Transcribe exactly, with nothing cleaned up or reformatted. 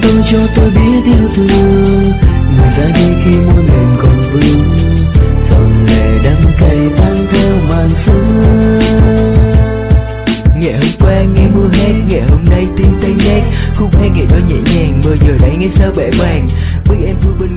tôi cho tôi biết yêu thương, người ra đi khi muôn miền còn vương, giọt lệ đắng cay tan theo màn sương. Ngày hôm qua nghe mưa hát, ngày hôm nay tim tay nát, khúc hát ngày đó nhẹ nhàng, mơ giờ đây nghe sao bể bàng. Biết em vui bên